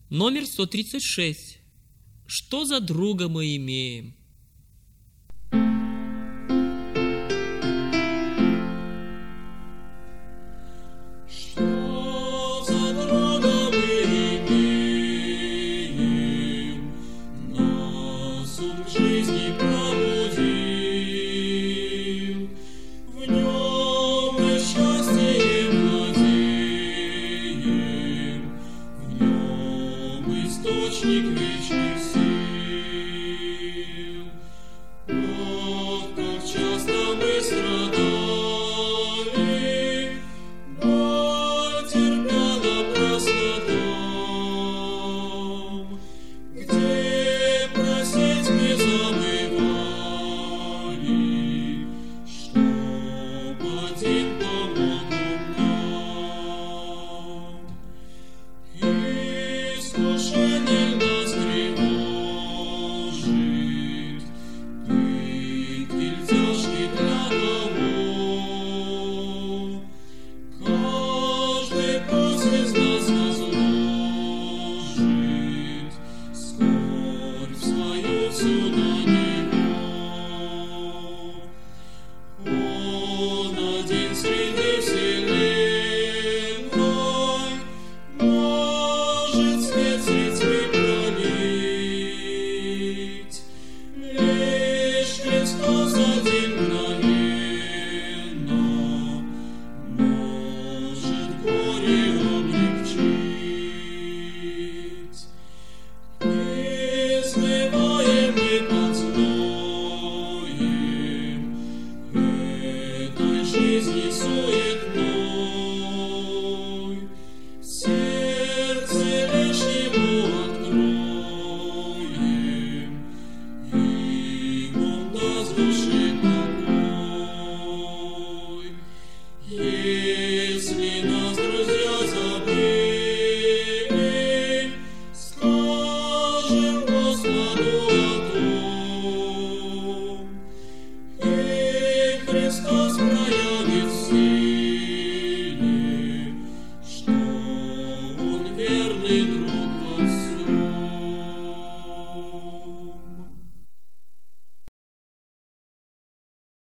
Номер 136. Что за друга мы имеем? Что за друга мы имеем, нас он к жизни пробудил, в нем мы счастьем владеем, в нем источник вечных сил. Вот как часто мы страдали, боль терпя напрасно там, где просить мы забывали, чтоб один помог нам. Искушение нас тревожит, пытки тяжкий для кого. Каждый путь из нас возложит скорбь свою всю на него. Он один среди вселенной может свет средь тьмы пролить. Лишь Христос один мгновенно может горе облегчить. Измываем мы под зноем этой жизни суетной, сердце лишнему откроем, и Он даст душе покой. Если нас друзья забыли, скажем Господу о том, и Христос проявит в силе, что Он верный друг.